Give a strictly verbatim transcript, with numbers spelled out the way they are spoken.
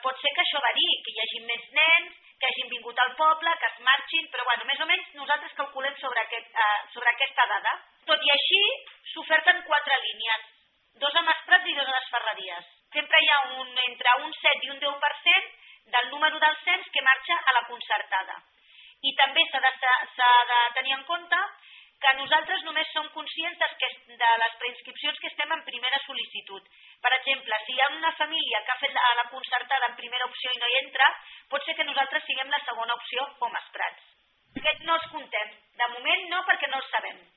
pot ser que això variï, que hi hagi més nens, que hagin vingut al poble, que es marxin, però bueno, més o menys nosaltres calculem sobre, aquest, eh, sobre aquesta dada. Tot i així, s'oferten quatre línies, dos a Maestrat i dos a les Ferreries. Sempre hi ha un, entre un set i un deu per cent del número del cens que marxa a la concertada. I també s'ha de, s'ha de tenir en compte que nosaltres només som conscients de les preinscripcions que estem en primera sol·licitud. Per exemple, si hi ha una família que ha fet la concertada en primera opció i no hi entra, pot ser que nosaltres siguem la segona opció com a Prats. Aquest no els contem. De moment no, perquè no els sabem.